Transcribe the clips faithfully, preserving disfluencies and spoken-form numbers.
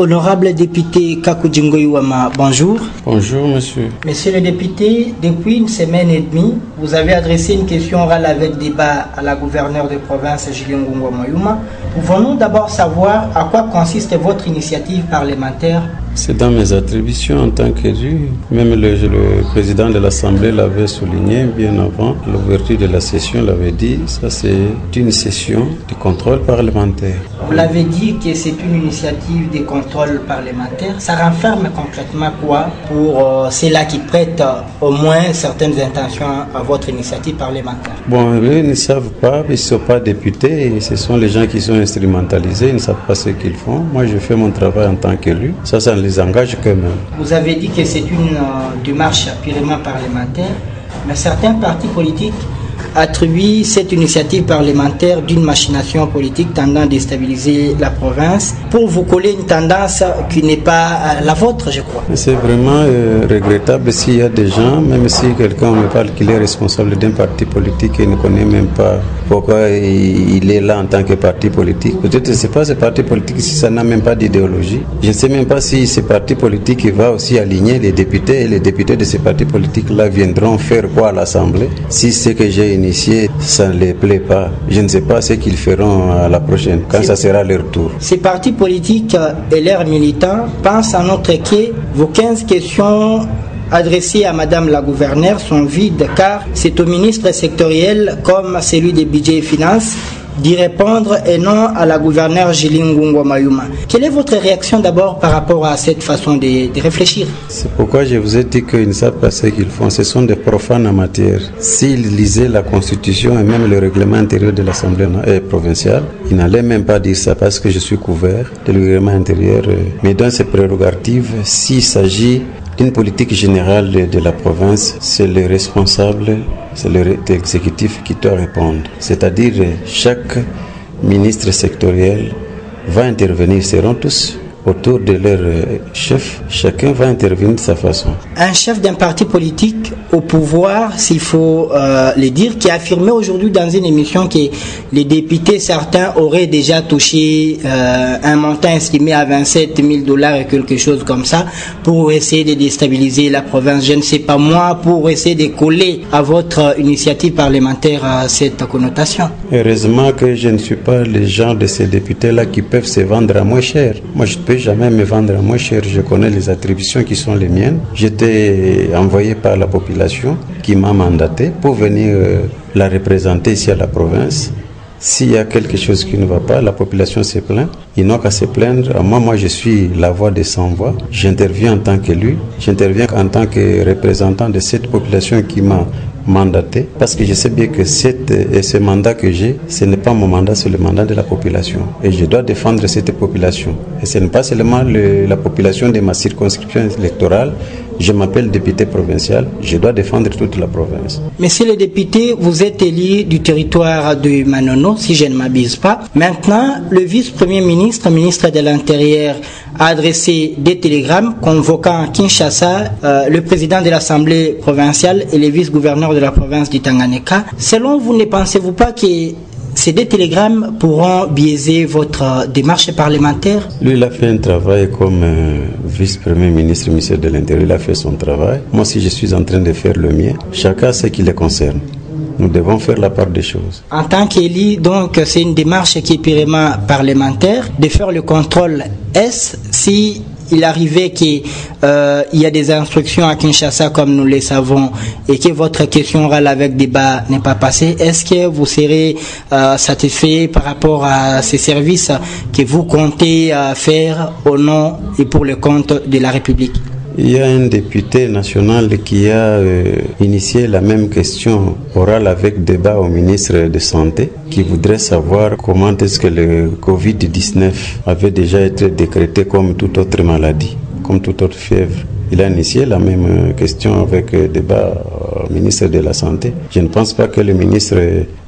Honorable député Kakou Djingoyouama, bonjour. Bonjour monsieur. Monsieur le député, depuis une semaine et demie, vous avez adressé une question orale avec débat à la gouverneure de province Julien Ngongwa Mayuma. Pouvons-nous d'abord savoir à quoi consiste votre initiative parlementaire? C'est dans mes attributions en tant qu'élu. Même le, le président de l'Assemblée l'avait souligné bien avant l'ouverture de la session, l'avait dit. Ça, c'est une session de contrôle parlementaire. Vous l'avez dit que c'est une initiative de contrôle parlementaire. Ça renferme concrètement quoi pour euh, ceux-là qui prêtent euh, au moins certaines intentions à votre initiative parlementaire? Bon, eux ne savent pas, ils ne sont pas députés. Ce sont les gens qui sont instrumentalisés, ils ne savent pas ce qu'ils font. Moi, je fais mon travail en tant qu'élu. Ça, ça ne les engage que même. Vous avez dit que c'est une euh, démarche purement parlementaire, mais certains partis politiques attribuent cette initiative parlementaire d'une machination politique tendant à déstabiliser la province pour vous coller une tendance qui n'est pas la vôtre, je crois. C'est vraiment euh, regrettable s'il y a des gens, même si quelqu'un me parle qu'il est responsable d'un parti politique et ne connaît même pas pourquoi il est là en tant que parti politique. Peut-être que ce n'est pas ce parti politique si ça n'a même pas d'idéologie. Je ne sais même pas si ce parti politique va aussi aligner les députés et les députés de ces partis politiques-là viendront faire quoi à l'Assemblée. Si c'est que j'ai initié, ça ne les plaît pas. Je ne sais pas ce qu'ils feront à la prochaine, quand ça sera leur tour. Ces partis politiques et leurs militants pensent en outre que vos quinze questions adressées à Madame la gouverneure sont vides car c'est au ministre sectoriel comme celui des budgets et finances d'y répondre et non à la gouverneure Julien Ngongwa Mayuma. Quelle est votre réaction d'abord par rapport à cette façon de, de réfléchir? C'est pourquoi je vous ai dit qu'ils ne savent pas ce qu'ils font. Ce sont des profanes en matière. S'ils lisaient la Constitution et même le règlement intérieur de l'Assemblée provinciale, ils n'allaient même pas dire ça parce que je suis couvert de le règlement intérieur. Mais dans ces prérogatives, s'il s'agit d'une politique générale de, de la province, c'est le responsable, c'est l'exécutif qui doit répondre. C'est-à-dire chaque ministre sectoriel va intervenir, seront tous autour de leur chef, chacun va intervenir de sa façon. Un chef d'un parti politique au pouvoir, s'il faut euh, le dire, qui a affirmé aujourd'hui dans une émission que les députés, certains auraient déjà touché euh, un montant estimé à vingt-sept mille dollars et quelque chose comme ça pour essayer de déstabiliser la province. Je ne sais pas moi, pour essayer de coller à votre initiative parlementaire à cette connotation. Heureusement que je ne suis pas le genre de ces députés-là qui peuvent se vendre à moins cher. Moi, je peux jamais me vendre à moins cher. Je connais les attributions qui sont les miennes. J'étais envoyé par la population qui m'a mandaté pour venir euh, la représenter ici à la province. S'il y a quelque chose qui ne va pas, la population se plaint. Ils n'ont qu'à se plaindre. Moi, moi, je suis la voix des sans-voix. J'interviens en tant qu'élu. J'interviens en tant que représentant de cette population qui m'a mandaté, parce que je sais bien que cette, et ce mandat que j'ai, ce n'est pas mon mandat, c'est le mandat de la population. Et je dois défendre cette population. Et ce n'est pas seulement le, la population de ma circonscription électorale. Je m'appelle député provincial, je dois défendre toute la province. Monsieur le député, vous êtes élu du territoire de Manono, si je ne m'abuse pas. Maintenant, le vice-premier ministre, ministre de l'Intérieur, a adressé des télégrammes convoquant à Kinshasa euh, le président de l'Assemblée provinciale et les vice-gouverneurs de la province du Tanganyika. Selon vous, ne pensez-vous pas que ces deux télégrammes pourront biaiser votre démarche parlementaire? Lui, il a fait un travail comme euh, vice-premier ministre, ministre de l'Intérieur. Il a fait son travail. Moi aussi, je suis en train de faire le mien. Chacun ce qui le concerne. Nous devons faire la part des choses. En tant qu'élu, donc, c'est une démarche qui est purement parlementaire de faire le contrôle. Est-ce si il arrivait qu'il euh, y a des instructions à Kinshasa, comme nous le savons, et que votre question orale avec débat n'est pas passée, est-ce que vous serez euh, satisfait par rapport à ces services que vous comptez euh, faire au nom et pour le compte de la République? Il y a un député national qui a euh, initié la même question orale avec débat au ministre de Santé, qui voudrait savoir comment est-ce que le covid dix-neuf avait déjà été décrété comme toute autre maladie, comme toute autre fièvre. Il a initié la même question avec débat au ministre de la Santé. Je ne pense pas que le ministre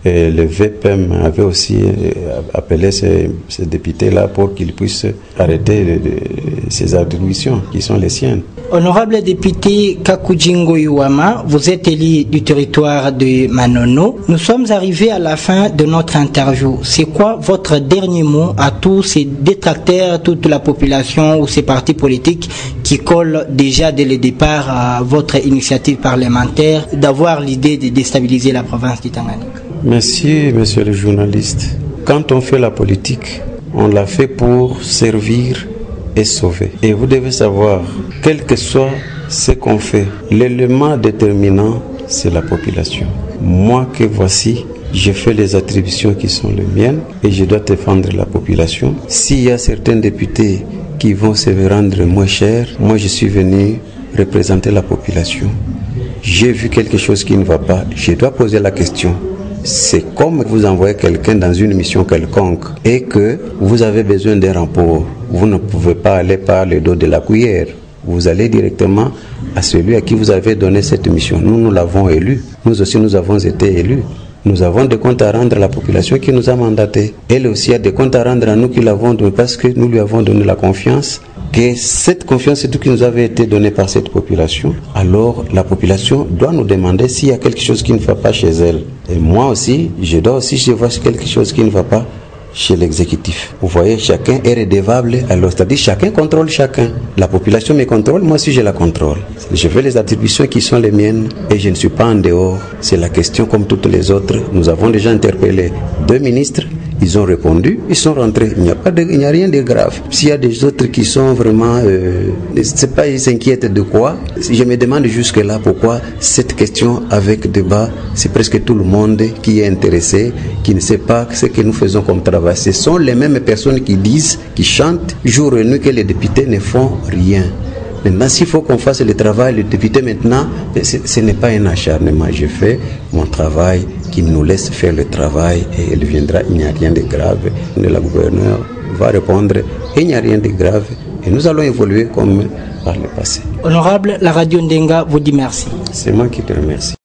Et le V P M avait aussi appelé ces, ces députés-là pour qu'ils puissent arrêter de, de, ces attributions qui sont les siennes. Honorable député Kakujingo Iwama, vous êtes élu du territoire de Manono. Nous sommes arrivés à la fin de notre interview. C'est quoi votre dernier mot à tous ces détracteurs, toute la population ou ces partis politiques qui collent déjà dès le départ à votre initiative parlementaire d'avoir l'idée de déstabiliser la province du Tanganyika? Merci, monsieur le journaliste. Quand on fait la politique, on la fait pour servir et sauver. Et vous devez savoir, quel que soit ce qu'on fait, l'élément déterminant, c'est la population. Moi que voici, je fais les attributions qui sont les miennes et je dois défendre la population. S'il y a certains députés qui vont se rendre moins chers, moi je suis venu représenter la population. J'ai vu quelque chose qui ne va pas, je dois poser la question. C'est comme vous envoyez quelqu'un dans une mission quelconque et que vous avez besoin d'un rapport. Vous ne pouvez pas aller par le dos de la cuillère. Vous allez directement à celui à qui vous avez donné cette mission. Nous, nous l'avons élu. Nous aussi, nous avons été élus. Nous avons des comptes à rendre à la population qui nous a mandatés. Elle aussi a des comptes à rendre à nous qui l'avons donné parce que nous lui avons donné la confiance. Que cette confiance, c'est tout qui nous avait été donné par cette population. Alors, la population doit nous demander s'il y a quelque chose qui ne va pas chez elle. Et moi aussi, je dois aussi, je vois quelque chose qui ne va pas chez l'exécutif. Vous voyez, chacun est redevable, alors c'est-à-dire chacun contrôle chacun. La population me contrôle, moi aussi je la contrôle. Je fais les attributions qui sont les miennes et je ne suis pas en dehors. C'est la question comme toutes les autres. Nous avons déjà interpellé deux ministres. Ils ont répondu, ils sont rentrés. Il n'y a pas de, il n'y a rien de grave. S'il y a des autres qui sont vraiment, euh, c'est pas, ils s'inquiètent de quoi. Je me demande jusque là pourquoi cette question avec débat, c'est presque tout le monde qui est intéressé, qui ne sait pas ce que nous faisons comme travail. Ce sont les mêmes personnes qui disent, qui chantent jour et nuit que les députés ne font rien. Maintenant, s'il faut qu'on fasse le travail, le député maintenant, ce n'est pas un acharnement. Je fais mon travail, qu'il nous laisse faire le travail et il viendra, il n'y a rien de grave. Le gouverneur va répondre, il n'y a rien de grave et nous allons évoluer comme par le passé. Honorable, la radio Ndenga vous dit merci. C'est moi qui te remercie.